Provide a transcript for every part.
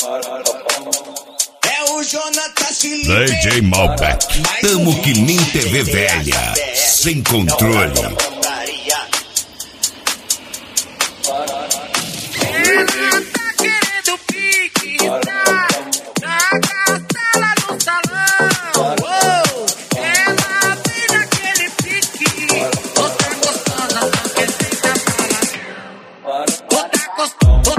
DJ Malbec, tamo que nem TV velha, sem controle. Ela tá querendo pique, tá na cartela do salão. Oh, ela vem naquele pique, outra gostosa, só que senta pra lá. Outra gostosa,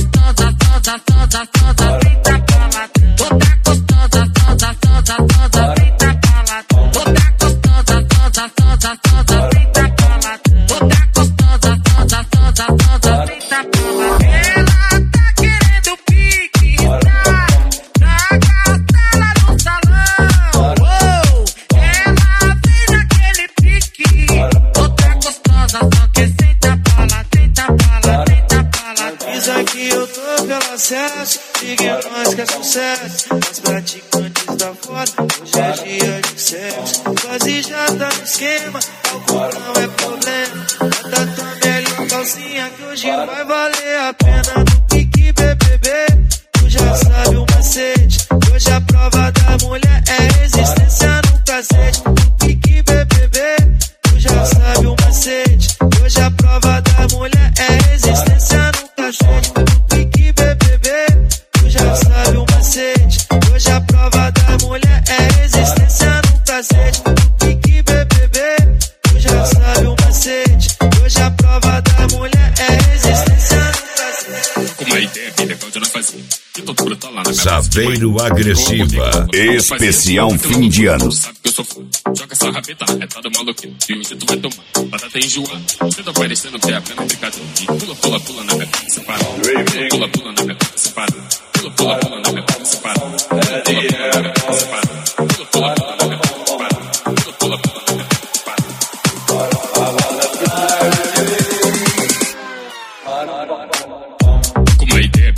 senta pra lá. Outra gostosa, senta pra lá. Outra gostosa, senta pra lá. Outra gostosa, senta pra lá. Ela tá querendo pique, tá na cartela do salão. Oh, ela vem naquele pique, outra gostosa, só que senta pra lá, senta pra lá, senta pra lá. Diz aqui eu tô pelo acesso, sigue nós que é sucesso. As praticantes da foto, hoje é dia de sexo. Quase já tá no esquema, álcool não é problema. Bota também uma calcinha que hoje vai valer a pena. No pique BBB, tu já sabe o macete. Hoje a prova da mulher é resistência no cacete. No pique BBB, tu já sabe o macete. Hoje a prova da mulher é resistência no cacete. No pique BBB, tu já sabe o macete. Hoje a prova da mulher é resistência no cacete. No pique BBB, tu já sabe o macete. Hoje a prova da mulher é resistência no cacete. Com uma ideia bem legal de nós fazer. Saveiro Agressiva, especial fim de ano. Sabe que eu sou fã. Joga essa rabeta, é tá do maluquinho. E hoje tu vai tomar. Batata enjoada. Você tá parecendo ter a pena brincadão. E pula, pula, pula na minha cara separada. Pula, pula na minha cara separada. Pula, pula, pula na minha cara separada. Pula, pula, pula na minha cara separada. Pula, pula, pula na minha cara separada. Pula, pula, pula na minha cara separada. Com uma ideia